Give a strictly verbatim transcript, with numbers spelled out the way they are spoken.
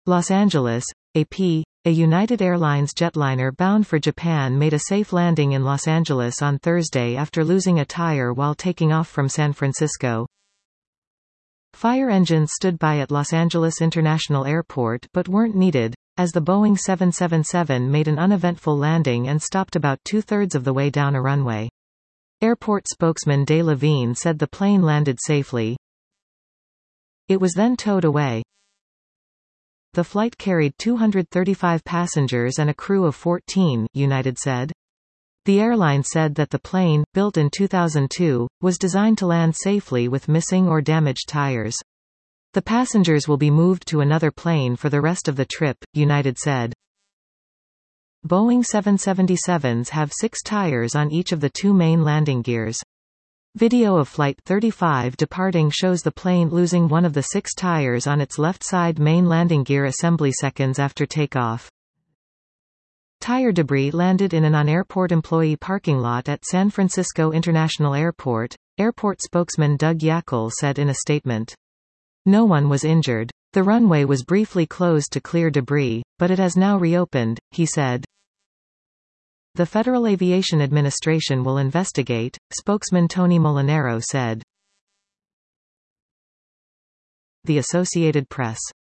Los Angeles, A P. A United Airlines jetliner bound for Japan made a safe landing in Los Angeles on Thursday after losing a tire while taking off from San Francisco. Fire engines stood by at Los Angeles International Airport but weren't needed, as the Boeing seven seventy-seven made an uneventful landing and stopped about two-thirds of the way down a runway. Airport spokesman Dave Levine said the plane landed safely. It was then towed away. The flight carried two hundred thirty-five passengers and a crew of fourteen, United said. The airline said that the plane, built in two thousand two, was designed to land safely with missing or damaged tires. The passengers will be moved to another plane for the rest of the trip, United said. Boeing seven seventy-sevens have six tires on each of the two main landing gears. Video of Flight thirty-five departing shows the plane losing one of the six tires on its left side main landing gear assembly seconds after takeoff. Tire debris landed in an on-airport employee parking lot at San Francisco International Airport, airport spokesman Doug Yackel said in a statement. No one was injured. The runway was briefly closed to clear debris, but it has now reopened, he said. The Federal Aviation Administration will investigate, spokesman Tony Molinaro said. The Associated Press.